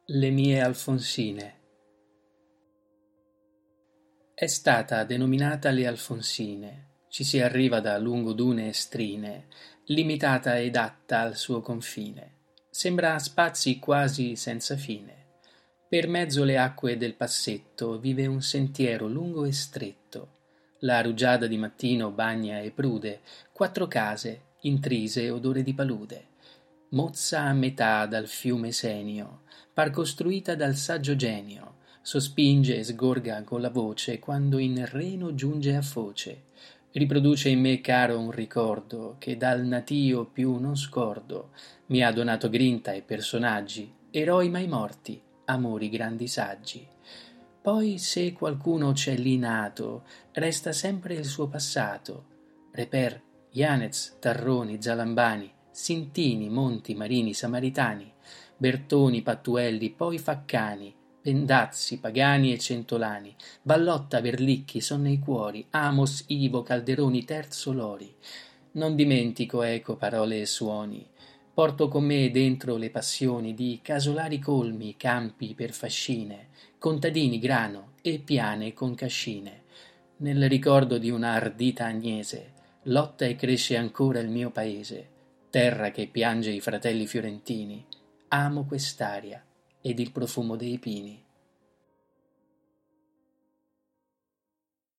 Le mie Alfonsine. È stata denominata le Alfonsine, ci si arriva da lungo dune e strine, limitata ed atta al suo confine, sembra spazi quasi senza fine. Per mezzo le acque del passetto vive un sentiero lungo e stretto, la rugiada di mattino bagna e prude, quattro case, intrise odore di palude. Mozza a metà dal fiume Senio, par costruita dal saggio genio, sospinge e sgorga con la voce quando in Reno giunge a foce. Riproduce in me caro un ricordo che dal natio più non scordo. Mi ha donato grinta e personaggi, eroi mai morti, amori grandi saggi. Poi se qualcuno c'è lì nato, resta sempre il suo passato. Reper, Yanez, Tarroni, Zalambani, Sintini, Monti, Marini, Samaritani, Bertoni, Pattuelli, poi Faccani, Pendazzi, Pagani e Centolani, Vallotta, Verlicchi, son nei cuori, Amos, Ivo, Calderoni, Terzo, Lori. Non dimentico eco parole e suoni, porto con me dentro le passioni di casolari colmi, campi per fascine, contadini, grano e piane con cascine. Nel ricordo di una ardita Agnese, lotta e cresce ancora il mio paese, terra che piange i fratelli fiorentini. Amo quest'aria ed il profumo dei pini.